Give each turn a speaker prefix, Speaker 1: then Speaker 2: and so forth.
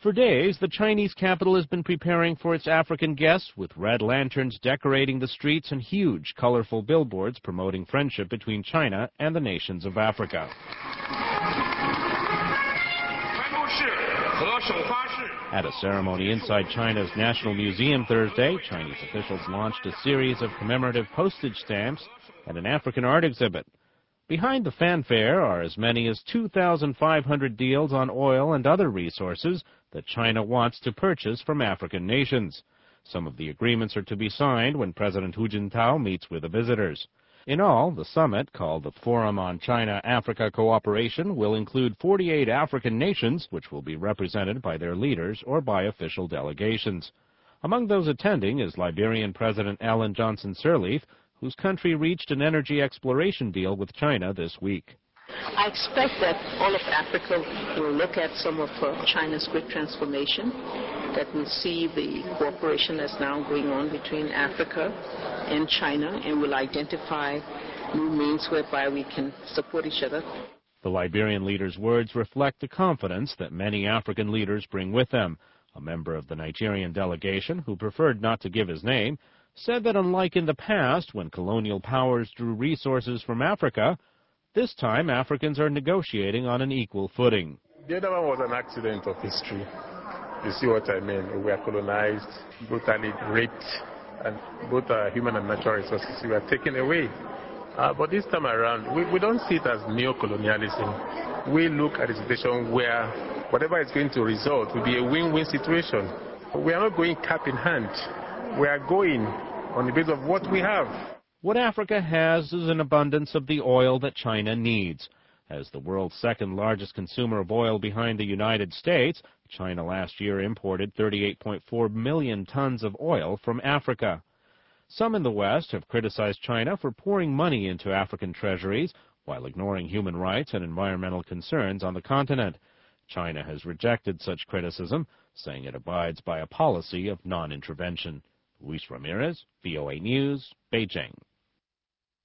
Speaker 1: For days, the Chinese capital has been preparing for its African guests, with red lanterns decorating the streets and huge, colorful billboards promoting friendship between China and the nations of Africa. At a ceremony inside China's National Museum Thursday, Chinese officials launched a series of commemorative postage stamps and an African art exhibit. Behind the fanfare are as many as 2,500 deals on oil and other resources that China wants to purchase from African nations. Some of the agreements are to be signed when President Hu Jintao meets with the visitors. In all, the summit, called the Forum on China-Africa Cooperation, will include 48 African nations, which will be represented by their leaders or by official delegations. Among those attending is Liberian President Ellen Johnson Sirleaf, whose country reached an energy exploration deal with China this week.
Speaker 2: I expect that all of Africa will look at some of China's great transformation, that will see the cooperation that's now going on between Africa and China, and will identify new means whereby we can support each other.
Speaker 1: The Liberian leader's words reflect the confidence that many African leaders bring with them. A member of the Nigerian delegation, who preferred not to give his name, said that unlike in the past, when colonial powers drew resources from Africa, this time Africans are negotiating on an equal footing.
Speaker 3: The other one was an accident of history. You see what I mean? We were colonized, brutally raped, and both human and natural resources were taken away. But this time around, we don't see it as neo-colonialism. We look at a situation where whatever is going to result will be a win-win situation. We are not going cap in hand. We are going on the basis of what we have.
Speaker 1: What Africa has is an abundance of the oil that China needs. As the world's second largest consumer of oil behind the United States, China last year imported 38.4 million tons of oil from Africa. Some in the West have criticized China for pouring money into African treasuries while ignoring human rights and environmental concerns on the continent. China has rejected such criticism, saying it abides by a policy of non-intervention. Luis Ramirez, VOA News, Beijing.